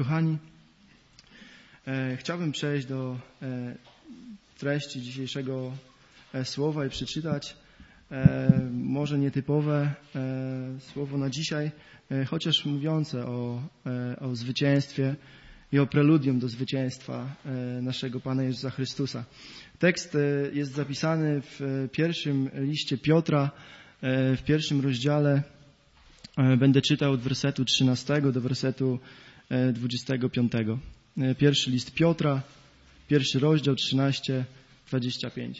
Kochani, chciałbym przejść do treści dzisiejszego słowa i przeczytać może nietypowe słowo na dzisiaj, chociaż mówiące o zwycięstwie i o preludium do zwycięstwa naszego Pana Jezusa Chrystusa. Tekst jest zapisany w pierwszym liście Piotra, w pierwszym rozdziale. Będę czytał od wersetu 13 do wersetu 25. Pierwszy list Piotra, pierwszy rozdział 13-25.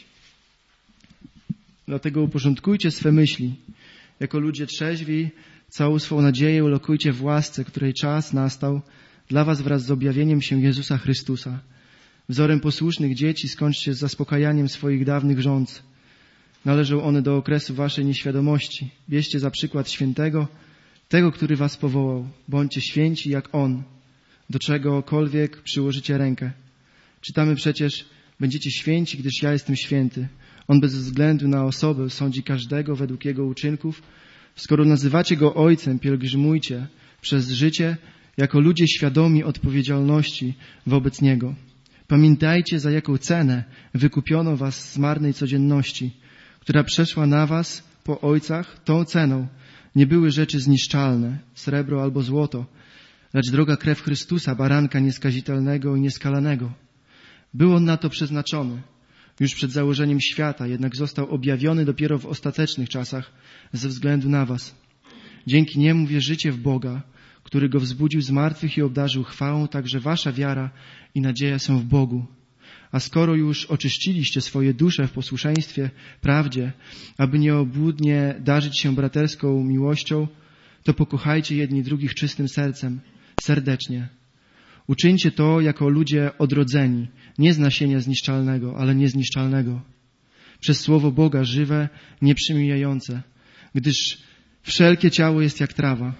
Dlatego uporządkujcie swe myśli. Jako ludzie trzeźwi, całą swą nadzieję ulokujcie w łasce, której czas nastał dla was wraz z objawieniem się Jezusa Chrystusa. Wzorem posłusznych dzieci skończcie z zaspokajaniem swoich dawnych żądz. Należą one do okresu waszej nieświadomości. Bierzcie za przykład świętego, tego, który was powołał. Bądźcie święci jak On, do czegokolwiek przyłożycie rękę. Czytamy przecież, będziecie święci, gdyż ja jestem święty. On bez względu na osobę sądzi każdego według jego uczynków. Skoro nazywacie Go Ojcem, pielgrzymujcie przez życie jako ludzie świadomi odpowiedzialności wobec Niego. Pamiętajcie, za jaką cenę wykupiono was z marnej codzienności, która przeszła na was po ojcach. Tą ceną nie były rzeczy zniszczalne, srebro albo złoto, lecz droga krew Chrystusa, baranka nieskazitelnego i nieskalanego. Był On na to przeznaczony już przed założeniem świata, jednak został objawiony dopiero w ostatecznych czasach ze względu na was. Dzięki Niemu wierzycie w Boga, który Go wzbudził z martwych i obdarzył chwałą, także wasza wiara i nadzieja są w Bogu. A skoro już oczyściliście swoje dusze w posłuszeństwie prawdzie, aby nieobłudnie darzyć się braterską miłością, to pokochajcie jedni drugich czystym sercem, serdecznie. Uczyńcie to jako ludzie odrodzeni, nie z nasienia zniszczalnego, ale niezniszczalnego. Przez słowo Boga żywe, nieprzemijające, gdyż wszelkie ciało jest jak trawa.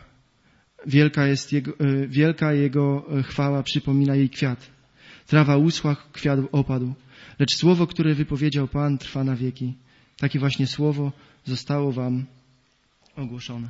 Wielka Jego chwała przypomina jej kwiat. Trawa uschła, kwiat opadł, lecz słowo, które wypowiedział Pan, trwa na wieki. Takie właśnie słowo zostało wam ogłoszone.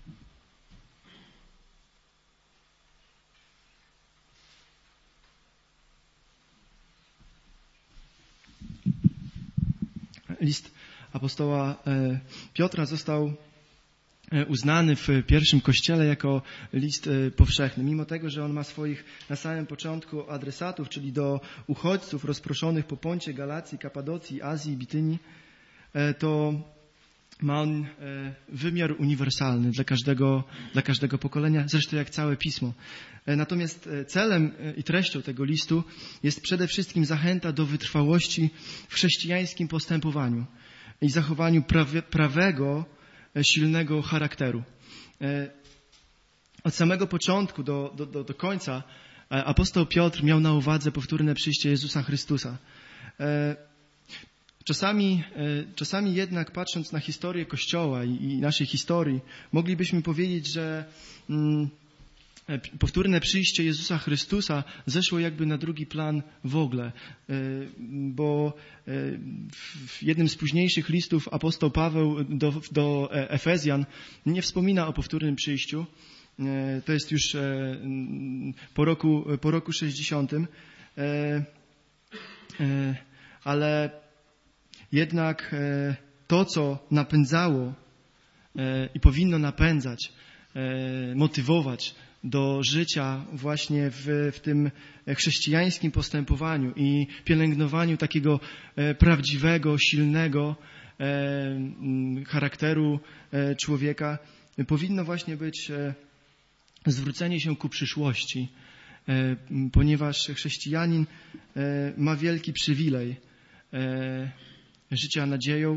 List apostoła Piotra został uznany w pierwszym kościele jako list powszechny. Mimo tego, że on ma swoich na samym początku adresatów, czyli do uchodźców rozproszonych po Poncie, Galacji, Kapadocji, Azji, Bitynii, to ma on wymiar uniwersalny dla każdego pokolenia, zresztą jak całe Pismo. Natomiast celem i treścią tego listu jest przede wszystkim zachęta do wytrwałości w chrześcijańskim postępowaniu i zachowaniu prawego, silnego charakteru. Od samego początku do końca apostoł Piotr miał na uwadze powtórne przyjście Jezusa Chrystusa. Czasami jednak, patrząc na historię Kościoła i naszej historii, moglibyśmy powiedzieć, że powtórne przyjście Jezusa Chrystusa zeszło jakby na drugi plan w ogóle, bo w jednym z późniejszych listów apostoł Paweł do Efezjan nie wspomina o powtórnym przyjściu. To jest już po roku 60. Ale jednak to, co napędzało i powinno napędzać, motywować do życia właśnie w tym chrześcijańskim postępowaniu i pielęgnowaniu takiego prawdziwego, silnego charakteru człowieka, powinno właśnie być zwrócenie się ku przyszłości, ponieważ chrześcijanin ma wielki przywilej życia nadzieją,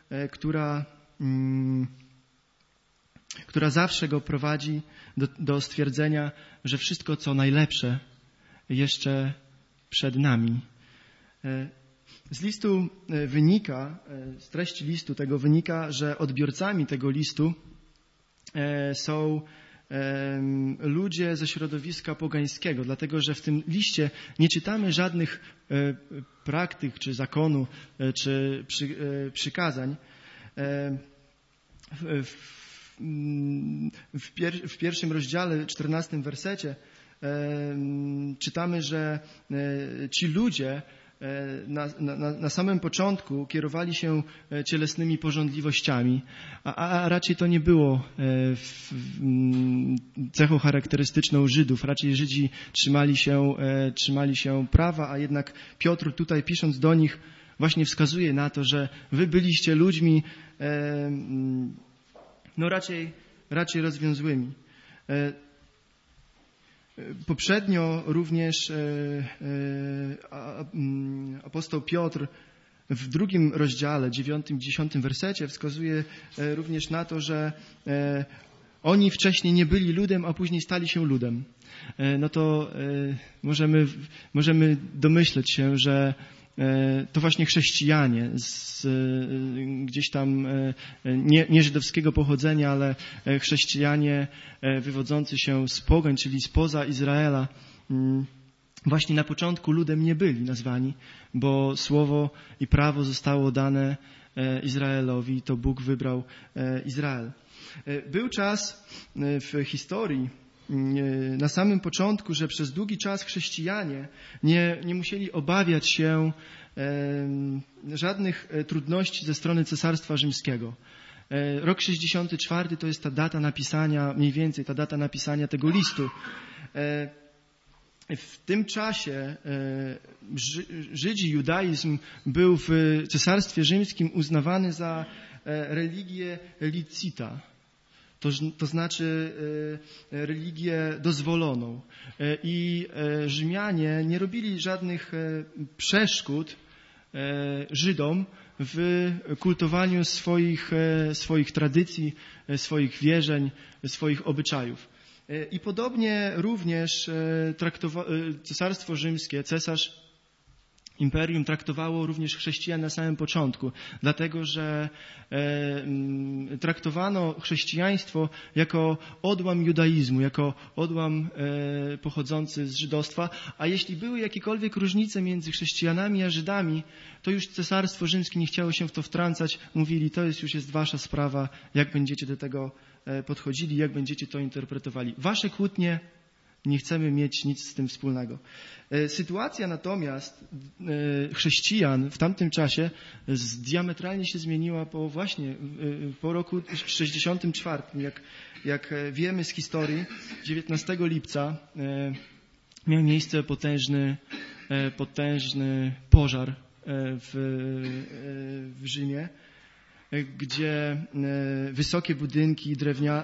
która zawsze go prowadzi do stwierdzenia, że wszystko, co najlepsze, jeszcze przed nami. Z listu wynika, z treści listu tego wynika, że odbiorcami tego listu są ludzie ze środowiska pogańskiego, dlatego że w tym liście nie czytamy żadnych praktyk, czy zakonu, czy przykazań. W pierwszym rozdziale, 14 wersecie czytamy, że ci ludzie na samym początku kierowali się cielesnymi pożądliwościami, a raczej to nie było cechą charakterystyczną Żydów. Raczej Żydzi trzymali się prawa, a jednak Piotr tutaj, pisząc do nich, właśnie wskazuje na to, że wy byliście ludźmi raczej rozwiązłymi. Poprzednio również apostoł Piotr w 2 rozdziale, 9 i 10 wersecie wskazuje również na to, że oni wcześniej nie byli ludem, a później stali się ludem. No to możemy domyśleć się, że to właśnie chrześcijanie z gdzieś tam nie żydowskiego pochodzenia, ale chrześcijanie wywodzący się z pogań, czyli spoza Izraela, właśnie na początku ludem nie byli nazwani, bo słowo i prawo zostało dane Izraelowi, to Bóg wybrał Izrael. Był czas w historii, na samym początku, że przez długi czas chrześcijanie nie musieli obawiać się żadnych trudności ze strony Cesarstwa Rzymskiego. Rok 64 to jest ta data napisania, mniej więcej ta data napisania tego listu. W tym czasie Żydzi, judaizm był w Cesarstwie Rzymskim uznawany za religię licita. To znaczy religię dozwoloną. I Rzymianie nie robili żadnych przeszkód Żydom w kultowaniu swoich tradycji, swoich wierzeń, swoich obyczajów. I podobnie również Cesarstwo Rzymskie, cesarz imperium traktowało również chrześcijan na samym początku, dlatego że traktowano chrześcijaństwo jako odłam judaizmu, jako odłam pochodzący z żydostwa, a jeśli były jakiekolwiek różnice między chrześcijanami a Żydami, to już Cesarstwo Rzymskie nie chciało się w to wtrącać, mówili, to już jest wasza sprawa, jak będziecie do tego podchodzili, jak będziecie to interpretowali. Wasze kłótnie, nie chcemy mieć nic z tym wspólnego. Sytuacja natomiast chrześcijan w tamtym czasie diametralnie się zmieniła po roku 64. Jak wiemy z historii, 19 lipca miał miejsce potężny pożar w Rzymie, gdzie wysokie budynki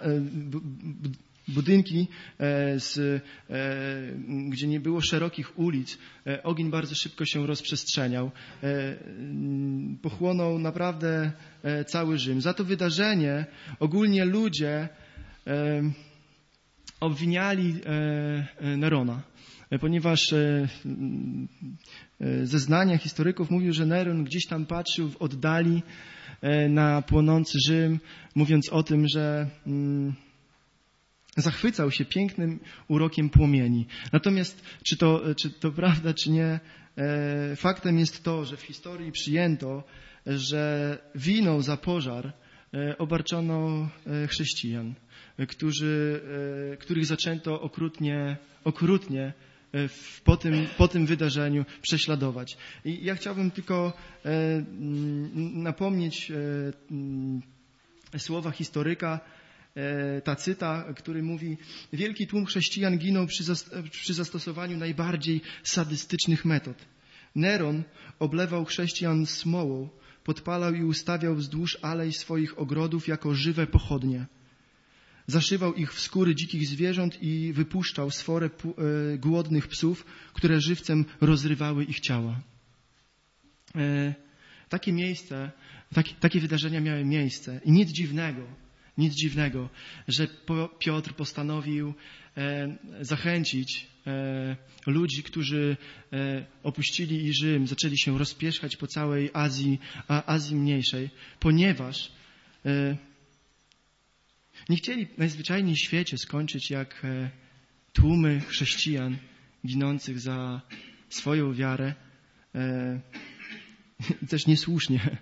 gdzie nie było szerokich ulic, ogień bardzo szybko się rozprzestrzeniał. Pochłonął naprawdę cały Rzym. Za to wydarzenie ogólnie ludzie obwiniali Nerona, ponieważ zeznania historyków mówią, że Neron gdzieś tam patrzył w oddali na płonący Rzym, mówiąc o tym, że zachwycał się pięknym urokiem płomieni. Natomiast czy to prawda, czy nie, faktem jest to, że w historii przyjęto, że winą za pożar obarczono chrześcijan, których zaczęto okrutnie po tym wydarzeniu prześladować. I ja chciałbym tylko napomnieć słowa historyka Tacyta, który mówi: wielki tłum chrześcijan ginął przy zastosowaniu najbardziej sadystycznych metod. Neron oblewał chrześcijan smołą, podpalał i ustawiał wzdłuż alej swoich ogrodów jako żywe pochodnie. Zaszywał ich w skóry dzikich zwierząt i wypuszczał sforę głodnych psów, które żywcem rozrywały ich ciała. Takie wydarzenia miały miejsce i nic dziwnego, że Piotr postanowił zachęcić ludzi, którzy opuścili i Rzym, zaczęli się rozpierzchać po całej Azji Mniejszej, ponieważ nie chcieli najzwyczajniej w świecie skończyć jak tłumy chrześcijan ginących za swoją wiarę, też niesłusznie.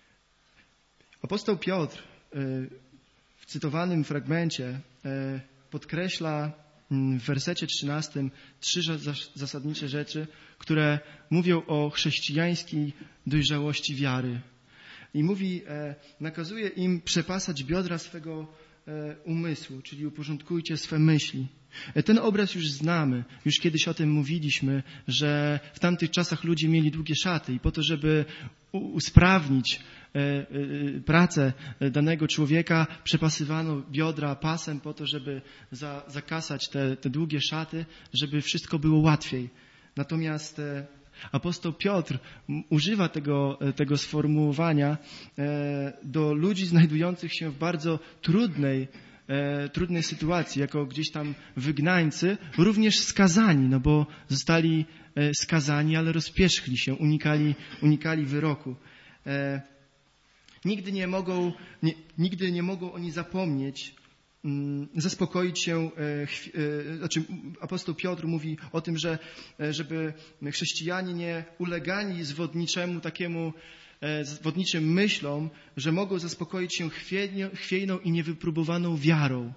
Apostoł Piotr w cytowanym fragmencie podkreśla w wersecie 13 trzy zasadnicze rzeczy, które mówią o chrześcijańskiej dojrzałości wiary. I mówi, nakazuje im przepasać biodra swego umysłu, czyli uporządkujcie swe myśli. Ten obraz już znamy, już kiedyś o tym mówiliśmy, że w tamtych czasach ludzie mieli długie szaty i po to, żeby usprawnić pracę danego człowieka, przepasywano biodra pasem po to, żeby zakasać te długie szaty, żeby wszystko było łatwiej. Natomiast apostoł Piotr używa tego sformułowania do ludzi znajdujących się w bardzo trudnej sytuacji, jako gdzieś tam wygnańcy, również skazani, no bo zostali skazani, ale rozpierzchli się, unikali wyroku. Nigdy nie mogą oni zapomnieć, zaspokoić się, znaczy apostoł Piotr mówi o tym, żeby chrześcijanie nie ulegali zwodniczym myślom, że mogą zaspokoić się chwiejną i niewypróbowaną wiarą.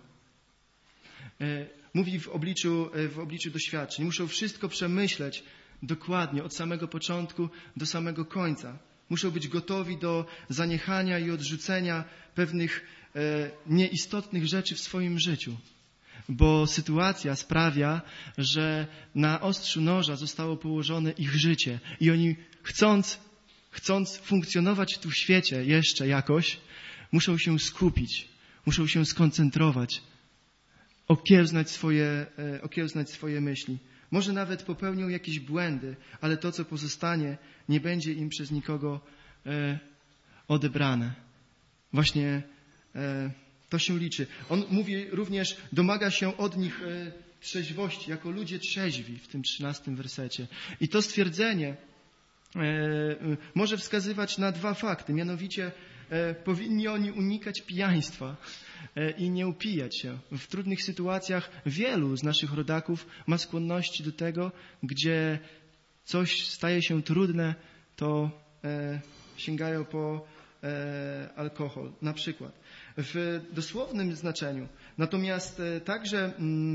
Mówi w obliczu doświadczeń. Muszą wszystko przemyśleć dokładnie, od samego początku do samego końca. Muszą być gotowi do zaniechania i odrzucenia pewnych nieistotnych rzeczy w swoim życiu. Bo sytuacja sprawia, że na ostrzu noża zostało położone ich życie i oni chcąc funkcjonować tu w świecie jeszcze jakoś, muszą się skupić, muszą się skoncentrować, okiełznać swoje myśli. Może nawet popełnią jakieś błędy, ale to, co pozostanie, nie będzie im przez nikogo odebrane. Właśnie to się liczy. On mówi również, domaga się od nich trzeźwości, jako ludzie trzeźwi w tym 13 wersecie. I to stwierdzenie może wskazywać na dwa fakty. Mianowicie powinni oni unikać pijaństwa i nie upijać się. W trudnych sytuacjach wielu z naszych rodaków ma skłonności do tego, gdzie coś staje się trudne, to sięgają po alkohol, na przykład. W dosłownym znaczeniu. Natomiast także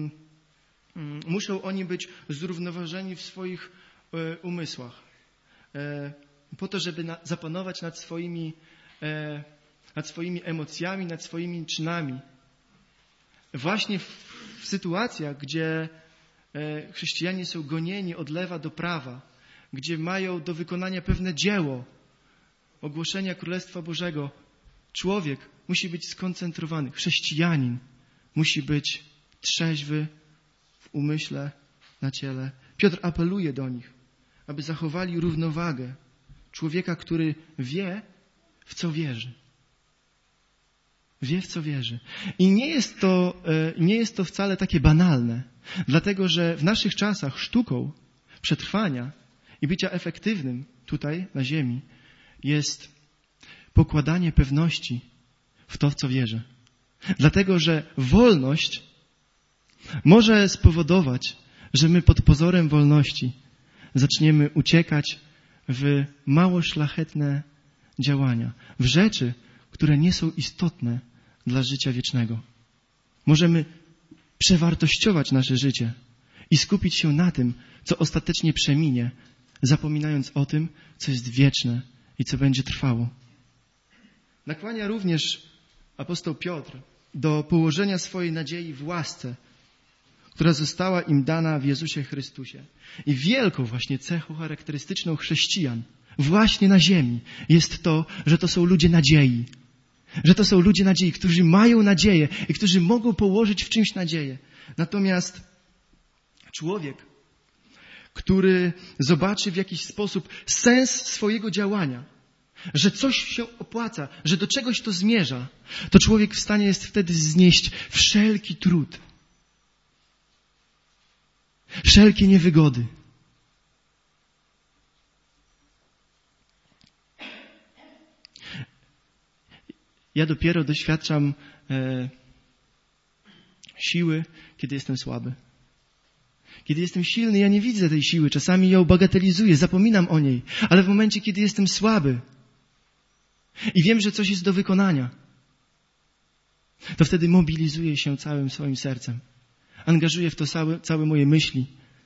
muszą oni być zrównoważeni w swoich umysłach. Po to, żeby zapanować nad swoimi emocjami, nad swoimi czynami. Właśnie w sytuacjach, gdzie chrześcijanie są gonieni od lewa do prawa, gdzie mają do wykonania pewne dzieło ogłoszenia Królestwa Bożego, człowiek musi być skoncentrowany. Chrześcijanin musi być trzeźwy w umyśle, na ciele. Piotr apeluje do nich, aby zachowali równowagę człowieka, który wie, w co wierzy. Wie, w co wierzy. I nie jest to wcale takie banalne, dlatego że w naszych czasach sztuką przetrwania i bycia efektywnym tutaj na ziemi jest pokładanie pewności w to, w co wierzę. Dlatego, że wolność może spowodować, że my pod pozorem wolności zaczniemy uciekać w mało szlachetne działania, w rzeczy, które nie są istotne dla życia wiecznego. Możemy przewartościować nasze życie i skupić się na tym, co ostatecznie przeminie, zapominając o tym, co jest wieczne i co będzie trwało. Nakłania również apostoł Piotr do położenia swojej nadziei w łasce, która została im dana w Jezusie Chrystusie. I wielką właśnie cechą charakterystyczną chrześcijan właśnie na ziemi jest to, że to są ludzie nadziei. Że to są ludzie nadziei, którzy mają nadzieję i którzy mogą położyć w czymś nadzieję. Natomiast człowiek, który zobaczy w jakiś sposób sens swojego działania, że coś się opłaca, że do czegoś to zmierza, to człowiek w stanie jest wtedy znieść wszelki trud, wszelkie niewygody. Ja dopiero doświadczam siły, kiedy jestem słaby. Kiedy jestem silny, ja nie widzę tej siły. Czasami ją bagatelizuję, zapominam o niej. Ale w momencie, kiedy jestem słaby i wiem, że coś jest do wykonania, to wtedy mobilizuję się całym swoim sercem. Angażuję w to całe moje myśli.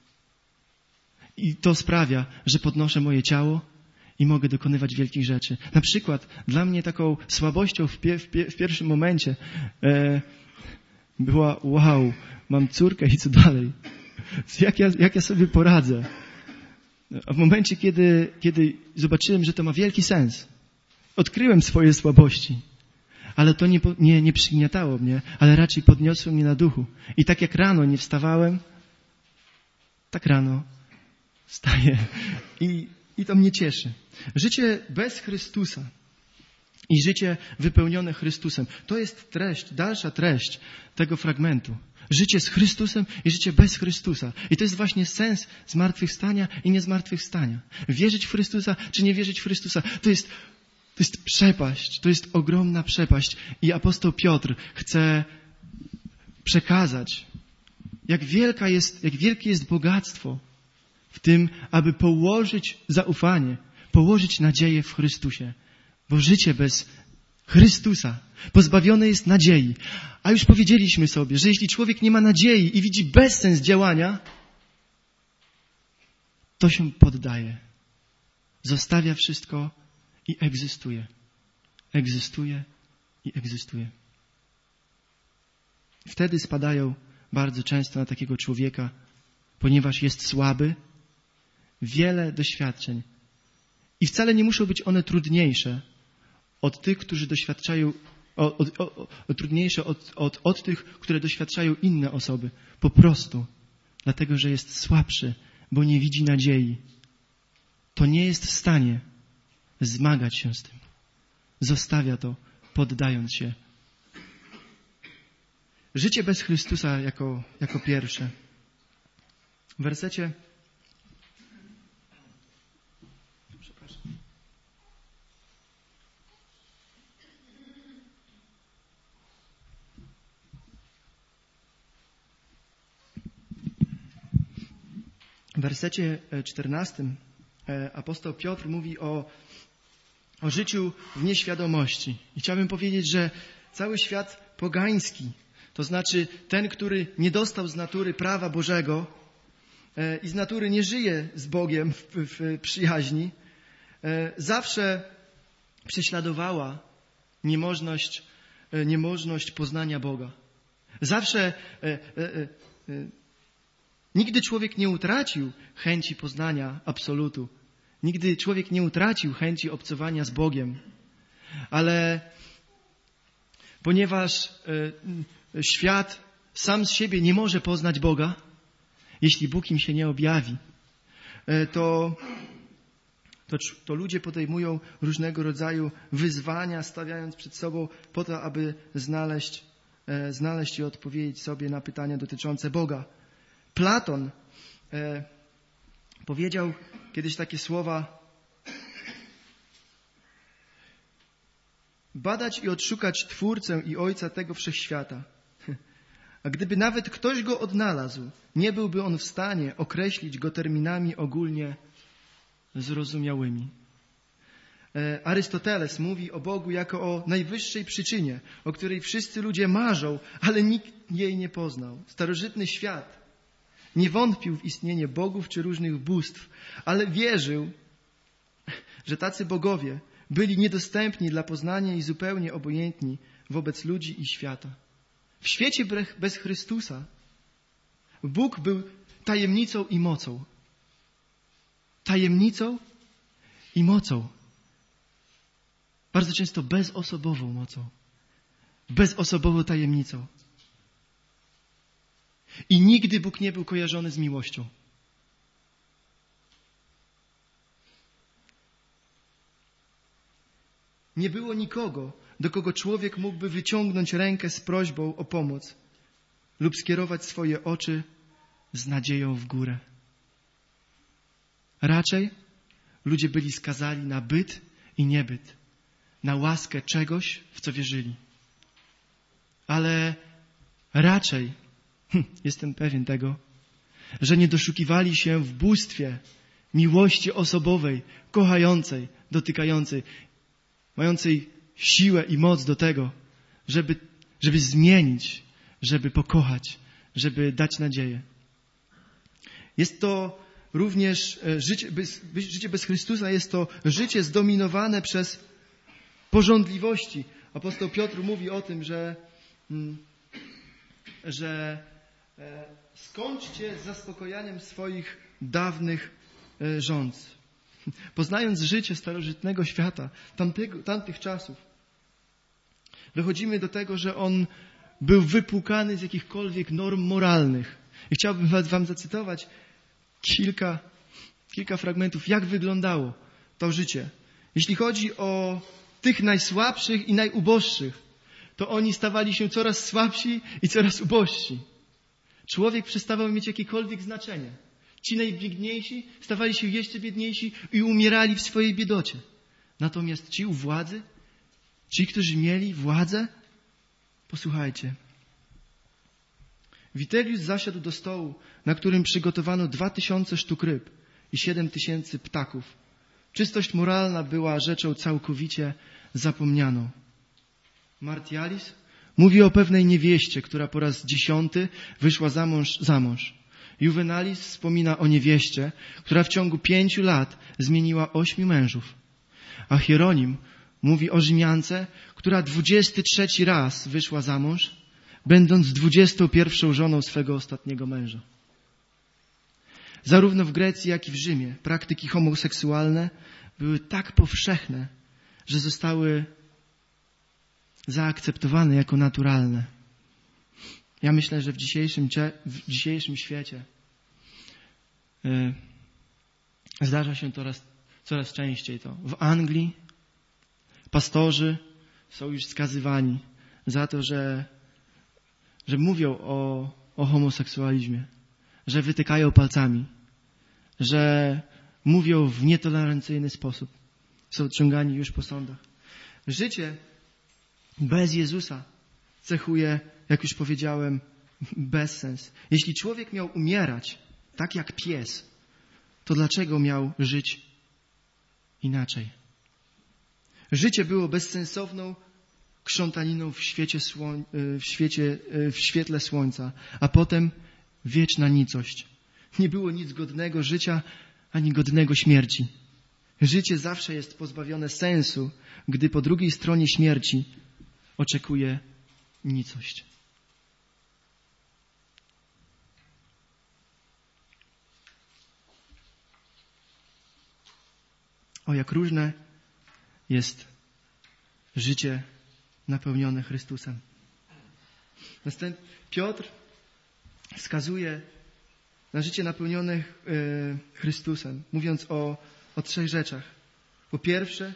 I to sprawia, że podnoszę moje ciało i mogę dokonywać wielkich rzeczy. Na przykład dla mnie taką słabością w pierwszym momencie była wow, mam córkę i co dalej? Jak ja sobie poradzę? A w momencie, kiedy zobaczyłem, że to ma wielki sens, odkryłem swoje słabości, ale to nie przygniatało mnie, ale raczej podniosło mnie na duchu. I tak jak rano nie wstawałem, tak rano wstaję i to mnie cieszy. Życie bez Chrystusa i życie wypełnione Chrystusem, to jest dalsza treść tego fragmentu. Życie z Chrystusem i życie bez Chrystusa. I to jest właśnie sens zmartwychwstania i niezmartwychwstania. Wierzyć w Chrystusa czy nie wierzyć w Chrystusa, to jest przepaść, to jest ogromna przepaść. I apostoł Piotr chce przekazać, jak wielkie jest bogactwo w tym, aby położyć zaufanie, położyć nadzieję w Chrystusie. Bo życie bez Chrystusa pozbawione jest nadziei. A już powiedzieliśmy sobie, że jeśli człowiek nie ma nadziei i widzi bezsens działania, to się poddaje. Zostawia wszystko i egzystuje. Egzystuje i egzystuje. Wtedy spadają bardzo często na takiego człowieka, ponieważ jest słaby, wiele doświadczeń. I wcale nie muszą być one trudniejsze od tych, którzy doświadczają, trudniejsze od tych, które doświadczają inne osoby. Po prostu dlatego, że jest słabszy, bo nie widzi nadziei. To nie jest w stanie zmagać się z tym. Zostawia to, poddając się. Życie bez Chrystusa jako pierwsze. W wersecie W wersecie 14 apostoł Piotr mówi o życiu w nieświadomości. I chciałbym powiedzieć, że cały świat pogański, to znaczy ten, który nie dostał z natury prawa Bożego i z natury nie żyje z Bogiem w przyjaźni, zawsze prześladowała niemożność poznania Boga. Zawsze nigdy człowiek nie utracił chęci poznania absolutu. Nigdy człowiek nie utracił chęci obcowania z Bogiem. Ale ponieważ świat sam z siebie nie może poznać Boga, jeśli Bóg im się nie objawi, to ludzie podejmują różnego rodzaju wyzwania, stawiając przed sobą po to, aby znaleźć i odpowiedzieć sobie na pytania dotyczące Boga. Platon powiedział kiedyś takie słowa: badać i odszukać Twórcę i Ojca tego wszechświata. A gdyby nawet ktoś go odnalazł, nie byłby on w stanie określić go terminami ogólnie zrozumiałymi. Arystoteles mówi o Bogu jako o najwyższej przyczynie, o której wszyscy ludzie marzą, ale nikt jej nie poznał. Starożytny świat nie wątpił w istnienie bogów czy różnych bóstw, ale wierzył, że tacy bogowie byli niedostępni dla poznania i zupełnie obojętni wobec ludzi i świata. W świecie bez Chrystusa Bóg był tajemnicą i mocą. Tajemnicą i mocą. Bardzo często bezosobową mocą. Bezosobową tajemnicą. I nigdy Bóg nie był kojarzony z miłością. Nie było nikogo, do kogo człowiek mógłby wyciągnąć rękę z prośbą o pomoc lub skierować swoje oczy z nadzieją w górę. Raczej ludzie byli skazani na byt i niebyt, na łaskę czegoś, w co wierzyli. Ale raczej, jestem pewien tego, że nie doszukiwali się w bóstwie miłości osobowej, kochającej, dotykającej, mającej siłę i moc do tego, żeby zmienić, żeby pokochać, żeby dać nadzieję. Jest to również życie bez Chrystusa, jest to życie zdominowane przez pożądliwości. Apostoł Piotr mówi o tym, że skończcie z zaspokajaniem swoich dawnych żądz. Poznając życie starożytnego świata, tamtych czasów, dochodzimy do tego, że on był wypłukany z jakichkolwiek norm moralnych. I chciałbym wam zacytować kilka fragmentów, jak wyglądało to życie. Jeśli chodzi o tych najsłabszych i najuboższych, to oni stawali się coraz słabsi i coraz ubożsi. Człowiek przestawał mieć jakiekolwiek znaczenie. Ci najbiedniejsi stawali się jeszcze biedniejsi i umierali w swojej biedocie. Natomiast ci u władzy, ci, którzy mieli władzę, posłuchajcie. Witellius zasiadł do stołu, na którym przygotowano 2000 sztuk ryb i 7000 ptaków. Czystość moralna była rzeczą całkowicie zapomnianą. Martialis mówi o pewnej niewieście, która po raz 10 wyszła za mąż. Juvenalis wspomina o niewieście, która w ciągu 5 lat zmieniła 8 mężów. A Hieronim mówi o Rzymiance, która 23 raz wyszła za mąż, będąc 21 żoną swego ostatniego męża. Zarówno w Grecji, jak i w Rzymie praktyki homoseksualne były tak powszechne, że zostały zaakceptowane jako naturalne. Ja myślę, że w dzisiejszym świecie zdarza się coraz częściej to. W Anglii pastorzy są już skazywani za to, że mówią o homoseksualizmie, że wytykają palcami, że mówią w nietolerancyjny sposób. Są ciągani już po sądach. Życie bez Jezusa cechuje, jak już powiedziałem, bezsens. Jeśli człowiek miał umierać tak jak pies, to dlaczego miał żyć inaczej? Życie było bezsensowną krzątaniną w świetle słońca, a potem wieczna nicość. Nie było nic godnego życia, ani godnego śmierci. Życie zawsze jest pozbawione sensu, gdy po drugiej stronie śmierci oczekuje nicość. O, jak różne jest życie napełnione Chrystusem. Piotr wskazuje na życie napełnione Chrystusem, mówiąc o 3 rzeczach. Po pierwsze,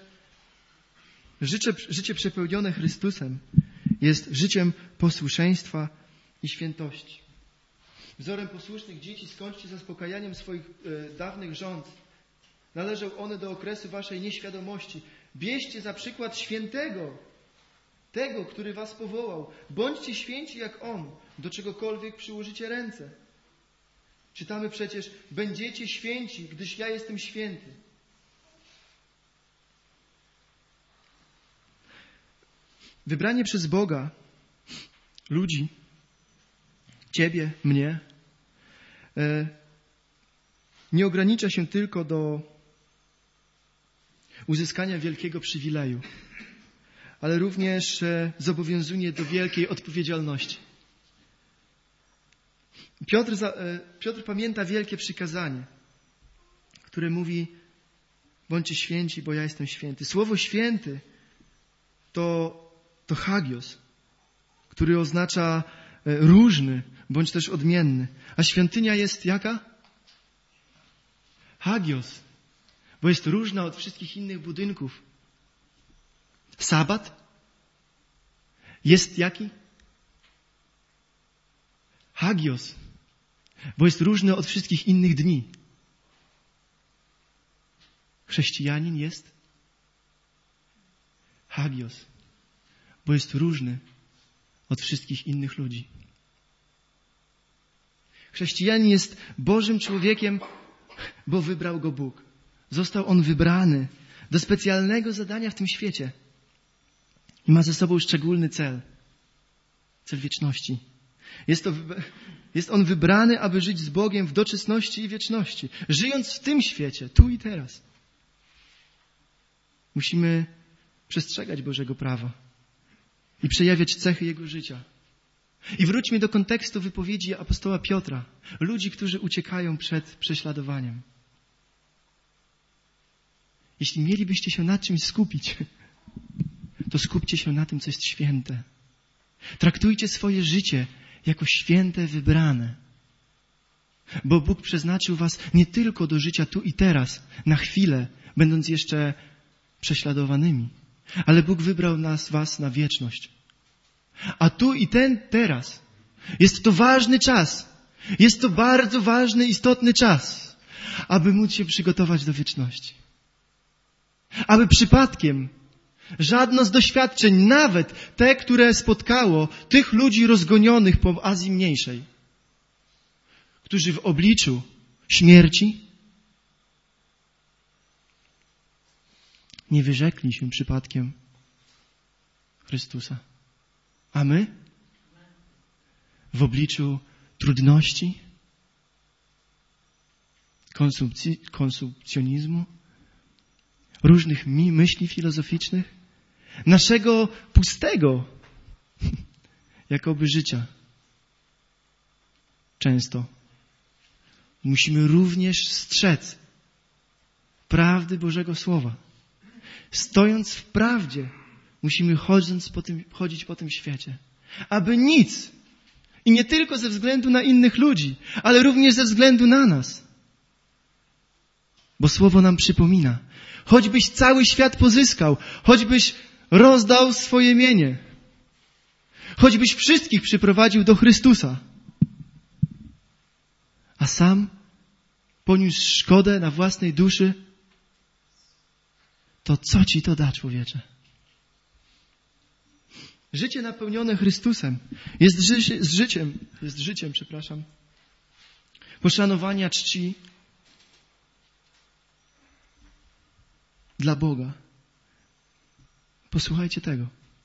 życie przepełnione Chrystusem jest życiem posłuszeństwa i świętości. Wzorem posłusznych dzieci skończcie zaspokajaniem swoich dawnych żądz. Należą one do okresu waszej nieświadomości. Bierzcie za przykład świętego, tego, który was powołał. Bądźcie święci jak On, do czegokolwiek przyłożycie ręce. Czytamy przecież, będziecie święci, gdyż ja jestem święty. Wybranie przez Boga ludzi, ciebie, mnie, nie ogranicza się tylko do uzyskania wielkiego przywileju, ale również zobowiązuje do wielkiej odpowiedzialności. Piotr pamięta wielkie przykazanie, które mówi: bądźcie święci, bo ja jestem święty. Słowo święty to hagios, który oznacza różny, bądź też odmienny. A świątynia jest jaka? Hagios, bo jest różna od wszystkich innych budynków. Sabat jest jaki? Hagios, bo jest różny od wszystkich innych dni. Chrześcijanin jest hagios, bo jest różny od wszystkich innych ludzi. Chrześcijanin jest Bożym człowiekiem, bo wybrał go Bóg. Został on wybrany do specjalnego zadania w tym świecie i ma ze sobą szczególny cel wieczności. Jest on wybrany, aby żyć z Bogiem w doczesności i wieczności. Żyjąc w tym świecie, tu i teraz. Musimy przestrzegać Bożego prawa i przejawiać cechy Jego życia. I wróćmy do kontekstu wypowiedzi apostoła Piotra. Ludzi, którzy uciekają przed prześladowaniem. Jeśli mielibyście się na czymś skupić, to skupcie się na tym, co jest święte. Traktujcie swoje życie jako święte, wybrane. Bo Bóg przeznaczył was nie tylko do życia tu i teraz, na chwilę, będąc jeszcze prześladowanymi, ale Bóg wybrał was na wieczność. A tu i teraz jest to ważny czas. Jest to bardzo ważny, istotny czas, aby móc się przygotować do wieczności. Aby przypadkiem żadno z doświadczeń, nawet te, które spotkało tych ludzi rozgonionych po Azji Mniejszej, którzy w obliczu śmierci nie wyrzekli się przypadkiem Chrystusa. A my? W obliczu trudności, konsumpcjonizmu, różnych myśli filozoficznych, naszego pustego jakoby życia. Często musimy również strzec prawdy Bożego Słowa. Stojąc w prawdzie, musimy chodzić po tym świecie. Aby nic, i nie tylko ze względu na innych ludzi, ale również ze względu na nas. Bo Słowo nam przypomina, choćbyś cały świat pozyskał, choćbyś rozdał swoje mienie, choćbyś wszystkich przyprowadził do Chrystusa, a sam poniósł szkodę na własnej duszy, to co ci to da, człowiecze? Życie napełnione Chrystusem jest życiem, poszanowania czci dla Boga. Posłuchajcie tego.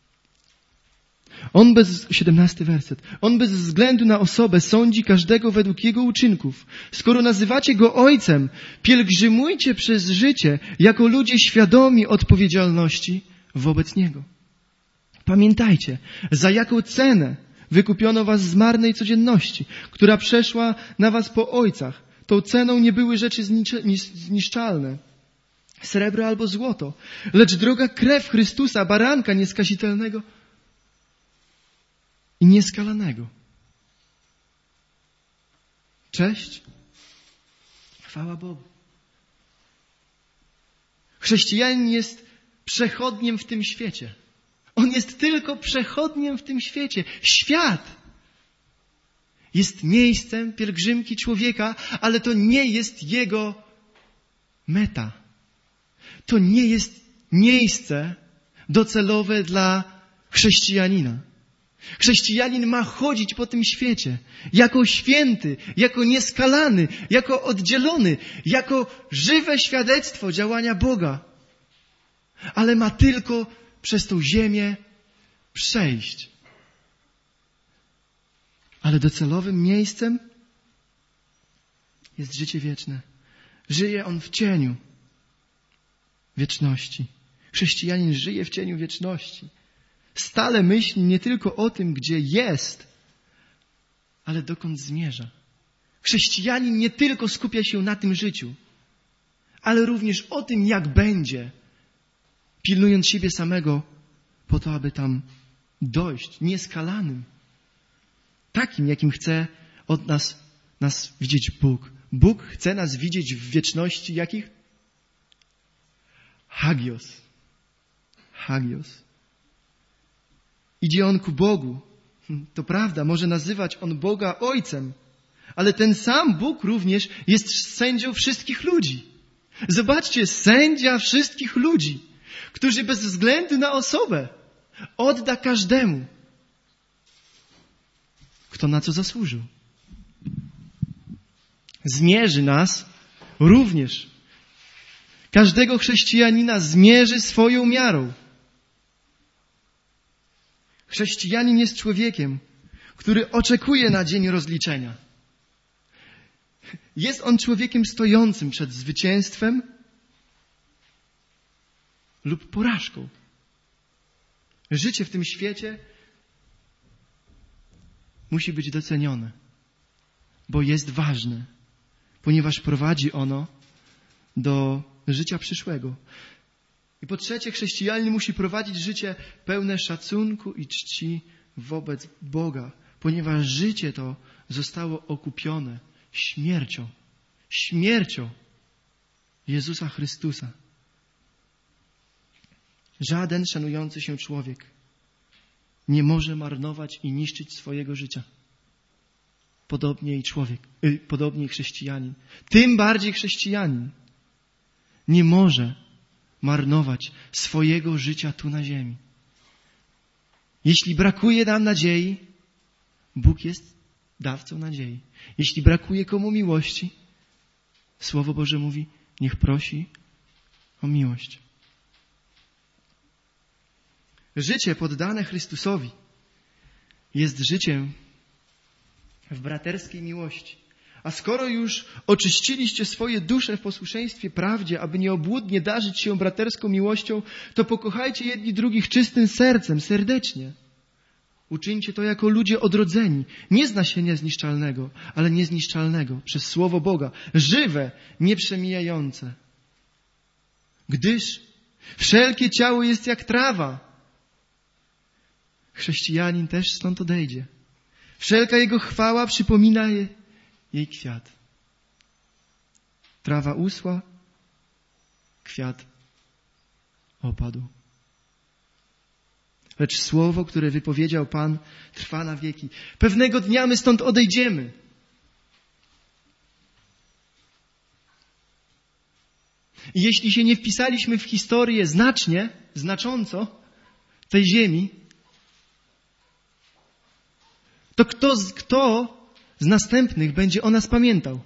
17 werset. On bez względu na osobę sądzi każdego według jego uczynków. Skoro nazywacie go Ojcem, pielgrzymujcie przez życie jako ludzie świadomi odpowiedzialności wobec Niego. Pamiętajcie, za jaką cenę wykupiono was z marnej codzienności, która przeszła na was po ojcach. Tą ceną nie były rzeczy zniszczalne, srebro albo złoto, lecz droga krew Chrystusa, baranka nieskazitelnego i nieskalanego. Cześć, chwała Bogu. Chrześcijanin jest przechodniem w tym świecie. On jest tylko przechodniem w tym świecie. Świat jest miejscem pielgrzymki człowieka, ale to nie jest jego meta. To nie jest miejsce docelowe dla chrześcijanina. Chrześcijanin ma chodzić po tym świecie jako święty, jako nieskalany, jako oddzielony, jako żywe świadectwo działania Boga. Ale ma tylko przez tą ziemię przejść. Ale docelowym miejscem jest życie wieczne. Żyje on w cieniu wieczności. Chrześcijanin żyje w cieniu wieczności. Stale myśli nie tylko o tym, gdzie jest, ale dokąd zmierza. Chrześcijanin nie tylko skupia się na tym życiu, ale również o tym, jak będzie, pilnując siebie samego po to, aby tam dojść nieskalanym. Takim, jakim chce od nas widzieć Bóg. Bóg chce nas widzieć w wieczności jakich? Hagios. Hagios. Idzie on ku Bogu. To prawda, może nazywać on Boga Ojcem, ale ten sam Bóg również jest sędzią wszystkich ludzi. Zobaczcie, sędzia wszystkich ludzi, którzy bez względu na osobę odda każdemu, kto na co zasłużył. Zmierzy nas również. Każdego chrześcijanina zmierzy swoją miarą. Chrześcijanin jest człowiekiem, który oczekuje na dzień rozliczenia. Jest on człowiekiem stojącym przed zwycięstwem lub porażką. Życie w tym świecie musi być docenione, bo jest ważne, ponieważ prowadzi ono do życia przyszłego. I po trzecie, chrześcijanin musi prowadzić życie pełne szacunku i czci wobec Boga, ponieważ życie to zostało okupione śmiercią. Śmiercią Jezusa Chrystusa. Żaden szanujący się człowiek nie może marnować i niszczyć swojego życia. Podobnie i chrześcijanin. Tym bardziej chrześcijanin nie może marnować swojego życia tu na ziemi. Jeśli brakuje nam nadziei, Bóg jest dawcą nadziei. Jeśli brakuje komu miłości, Słowo Boże mówi, niech prosi o miłość. Życie poddane Chrystusowi jest życiem w braterskiej miłości. A skoro już oczyściliście swoje dusze w posłuszeństwie prawdzie, aby nieobłudnie darzyć się braterską miłością, to pokochajcie jedni drugich czystym sercem, serdecznie. Uczyńcie to jako ludzie odrodzeni, nie z nasienia zniszczalnego, ale niezniszczalnego, przez Słowo Boga, żywe, nieprzemijające. Gdyż wszelkie ciało jest jak trawa. Chrześcijanin też stąd odejdzie. Wszelka jego chwała przypomina jej kwiat. Trawa uschła, kwiat opadł. Lecz słowo, które wypowiedział Pan, trwa na wieki. Pewnego dnia my stąd odejdziemy. I jeśli się nie wpisaliśmy w historię znacząco tej ziemi, to kto z następnych będzie o nas pamiętał?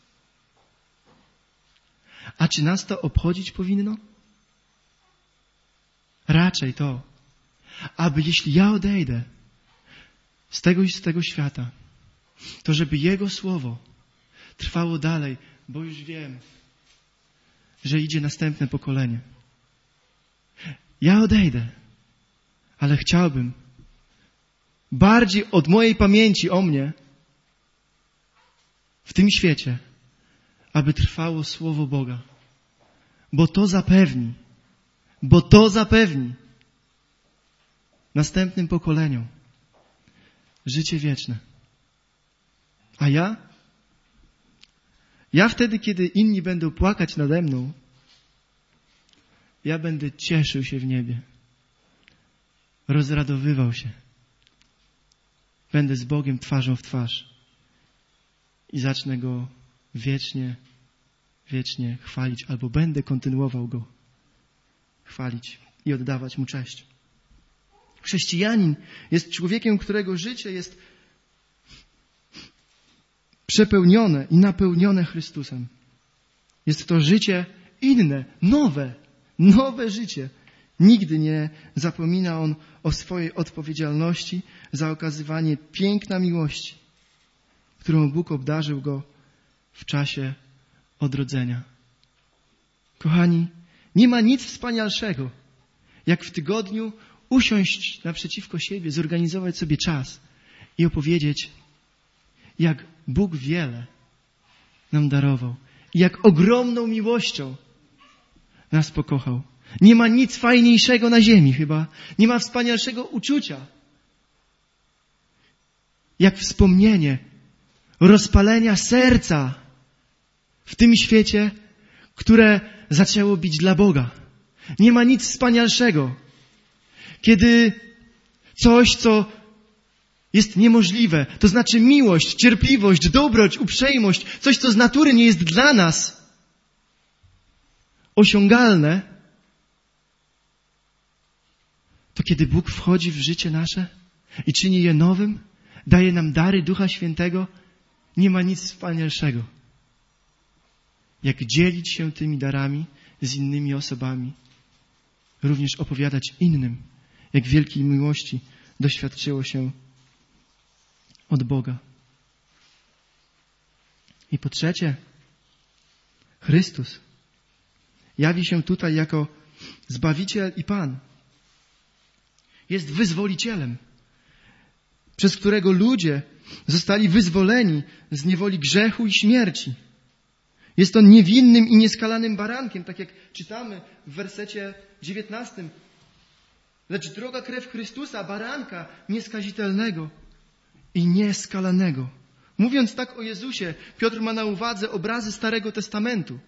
A czy nas to obchodzić powinno? Raczej to, aby jeśli ja odejdę z tego świata, to żeby Jego Słowo trwało dalej, bo już wiem, że idzie następne pokolenie. Ja odejdę, ale chciałbym bardziej od mojej pamięci o mnie w tym świecie, aby trwało Słowo Boga. Bo to zapewni następnym pokoleniom życie wieczne. A ja wtedy, kiedy inni będą płakać nade mną, ja będę cieszył się w niebie. Rozradowywał się. Będę z Bogiem twarzą w twarz. I zacznę Go wiecznie chwalić, albo będę kontynuował Go chwalić i oddawać Mu cześć. Chrześcijanin jest człowiekiem, którego życie jest przepełnione i napełnione Chrystusem. Jest to życie inne, nowe życie. Nigdy nie zapomina on o swojej odpowiedzialności za okazywanie piękna miłości, którą Bóg obdarzył go w czasie odrodzenia. Kochani, nie ma nic wspanialszego, jak w tygodniu usiąść naprzeciwko siebie, zorganizować sobie czas i opowiedzieć, jak Bóg wiele nam darował i jak ogromną miłością nas pokochał. Nie ma nic fajniejszego na ziemi chyba. Nie ma wspanialszego uczucia, jak wspomnienie rozpalenia serca w tym świecie, które zaczęło bić dla Boga. Nie ma nic wspanialszego, kiedy coś, co jest niemożliwe, to znaczy miłość, cierpliwość, dobroć, uprzejmość, coś, co z natury nie jest dla nas osiągalne, to kiedy Bóg wchodzi w życie nasze i czyni je nowym, daje nam dary Ducha Świętego, nie ma nic wspanialszego, jak dzielić się tymi darami z innymi osobami. Również opowiadać innym, jak wielkiej miłości doświadczyło się od Boga. I po trzecie, Chrystus jawi się tutaj jako Zbawiciel i Pan. Jest wyzwolicielem, przez którego ludzie zostali wyzwoleni z niewoli grzechu i śmierci. Jest On niewinnym i nieskalanym barankiem, tak jak czytamy w wersecie 19. Lecz droga krew Chrystusa, baranka nieskazitelnego i nieskalanego. Mówiąc tak o Jezusie, Piotr ma na uwadze obrazy Starego Testamentu.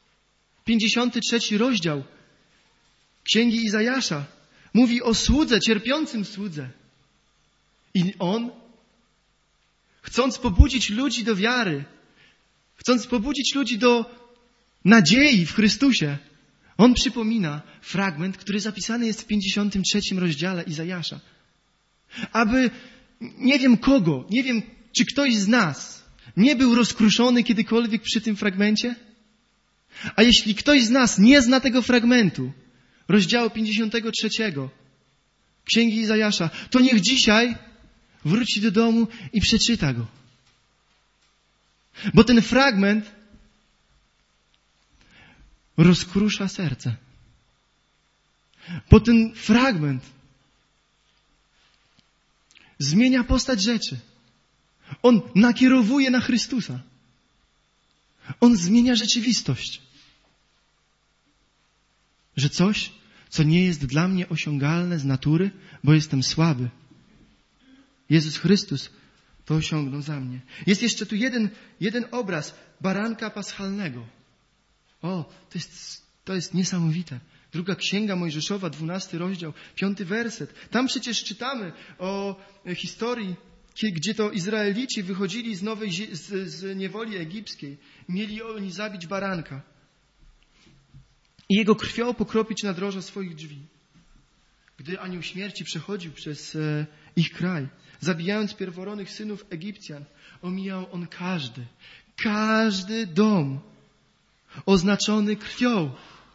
53 rozdział Księgi Izajasza mówi o słudze, cierpiącym słudze. I On, chcąc pobudzić ludzi do wiary, chcąc pobudzić ludzi do nadziei w Chrystusie, On przypomina fragment, który zapisany jest w 53 rozdziale Izajasza. Aby nie wiem kogo, nie wiem czy ktoś z nas nie był rozkruszony kiedykolwiek przy tym fragmencie? A jeśli ktoś z nas nie zna tego fragmentu, rozdziału 53 Księgi Izajasza, to niech dzisiaj wróci do domu i przeczyta go. Bo ten fragment rozkrusza serce. Bo ten fragment zmienia postać rzeczy. On nakierowuje na Chrystusa. On zmienia rzeczywistość. Że coś, co nie jest dla mnie osiągalne z natury, bo jestem słaby. Jezus Chrystus to osiągnął za mnie. Jest jeszcze tu jeden obraz baranka paschalnego. O, to jest niesamowite. Druga Księga Mojżeszowa, 12 rozdział, 5 werset. Tam przecież czytamy o historii, gdzie to Izraelici wychodzili z niewoli egipskiej. Mieli oni zabić baranka i jego krwią pokropić naroża swoich drzwi. Gdy anioł śmierci przechodził przez ich kraj, zabijając pierworodnych synów Egipcjan, omijał on każdy dom oznaczony krwią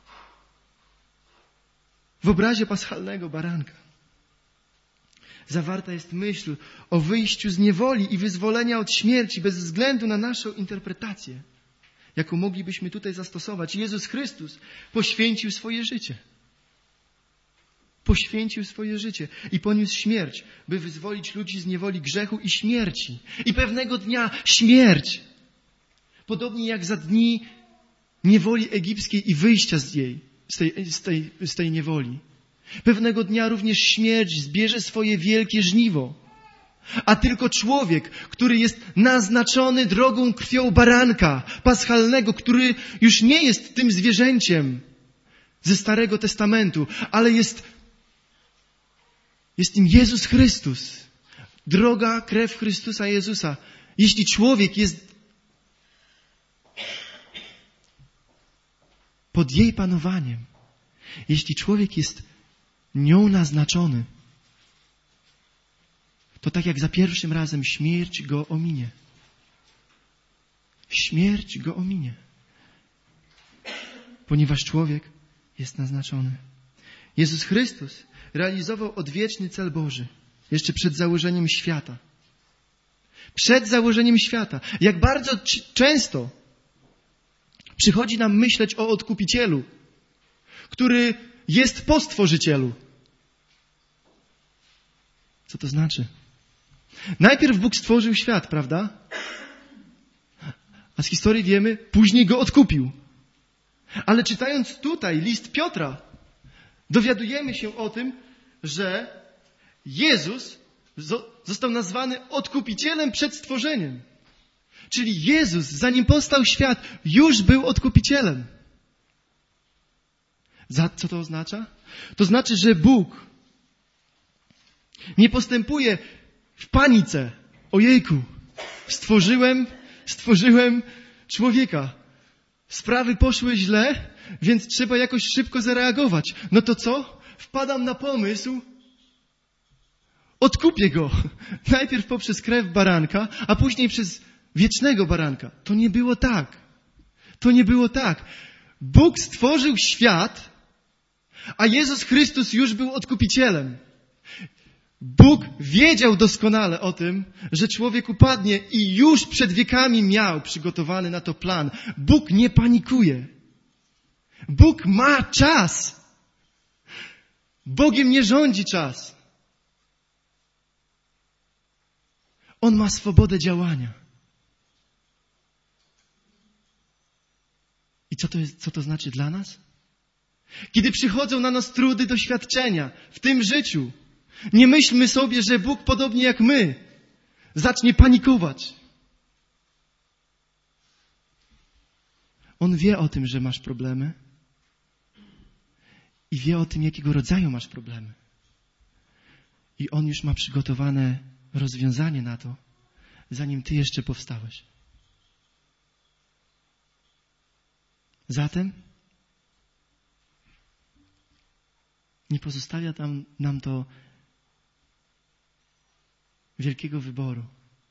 w obrazie paschalnego baranka. Zawarta jest myśl o wyjściu z niewoli i wyzwolenia od śmierci bez względu na naszą interpretację, jaką moglibyśmy tutaj zastosować. Jezus Chrystus poświęcił swoje życie. Poświęcił swoje życie i poniósł śmierć, by wyzwolić ludzi z niewoli grzechu i śmierci. I pewnego dnia śmierć, podobnie jak za dni niewoli egipskiej i wyjścia z tej niewoli. Pewnego dnia również śmierć zbierze swoje wielkie żniwo. A tylko człowiek, który jest naznaczony drogą krwią baranka paschalnego, który już nie jest tym zwierzęciem ze Starego Testamentu, ale jest nim Jezus Chrystus. Droga krew Chrystusa Jezusa. Jeśli człowiek jest pod jej panowaniem, jeśli człowiek jest nią naznaczony, to tak jak za pierwszym razem śmierć go ominie. Śmierć go ominie. Ponieważ człowiek jest naznaczony. Jezus Chrystus realizował odwieczny cel Boży jeszcze przed założeniem świata. Przed założeniem świata. Jak bardzo często przychodzi nam myśleć o Odkupicielu, który jest po Stworzycielu. Co to znaczy? Najpierw Bóg stworzył świat, prawda? A z historii wiemy, później go odkupił. Ale czytając tutaj list Piotra, dowiadujemy się o tym, że Jezus został nazwany Odkupicielem przed stworzeniem. Czyli Jezus, zanim powstał świat, już był Odkupicielem. Co to oznacza? To znaczy, że Bóg nie postępuje w panice. Ojejku, stworzyłem człowieka. Sprawy poszły źle, więc trzeba jakoś szybko zareagować. No to co? Wpadam na pomysł, odkupię go. Najpierw poprzez krew baranka, a później przez wiecznego baranka. To nie było tak. To nie było tak. Bóg stworzył świat, a Jezus Chrystus już był Odkupicielem. Bóg wiedział doskonale o tym, że człowiek upadnie i już przed wiekami miał przygotowany na to plan. Bóg nie panikuje. Bóg ma czas. Bogiem nie rządzi czas. On ma swobodę działania. I co to znaczy dla nas? Kiedy przychodzą na nas trudy, doświadczenia w tym życiu, nie myślmy sobie, że Bóg podobnie jak my zacznie panikować. On wie o tym, że masz problemy i wie o tym, jakiego rodzaju masz problemy. I On już ma przygotowane rozwiązanie na to, zanim ty jeszcze powstałeś. Zatem nie pozostawia nam to wielkiego wyboru.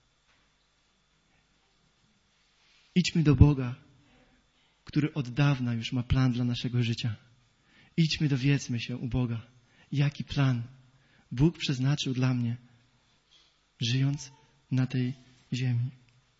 Idźmy do Boga, który od dawna już ma plan dla naszego życia. Idźmy, dowiedzmy się u Boga, jaki plan Bóg przeznaczył dla mnie, żyjąc na tej ziemi.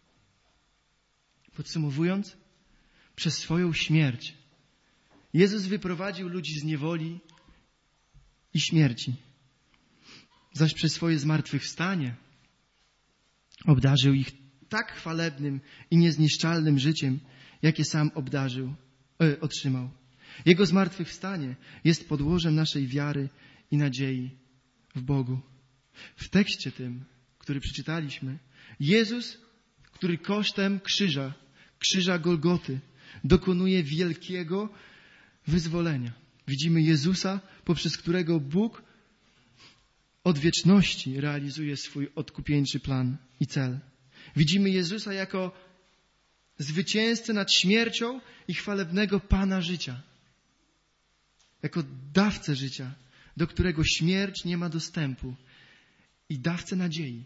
Podsumowując, przez swoją śmierć Jezus wyprowadził ludzi z niewoli i śmierci. Zaś przez swoje zmartwychwstanie obdarzył ich tak chwalebnym i niezniszczalnym życiem, jakie sam otrzymał. Jego zmartwychwstanie jest podłożem naszej wiary i nadziei w Bogu. W tekście tym, który przeczytaliśmy, Jezus, który kosztem krzyża Golgoty, dokonuje wielkiego wyzwolenia. Widzimy Jezusa, poprzez którego Bóg od wieczności realizuje swój odkupieńczy plan i cel. Widzimy Jezusa jako zwycięzcę nad śmiercią i chwalebnego Pana życia. Jako dawcę życia, do którego śmierć nie ma dostępu. I dawcę nadziei,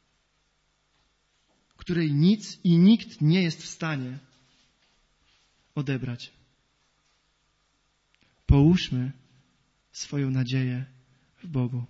której nic i nikt nie jest w stanie odebrać. Połóżmy swoją nadzieję w Bogu.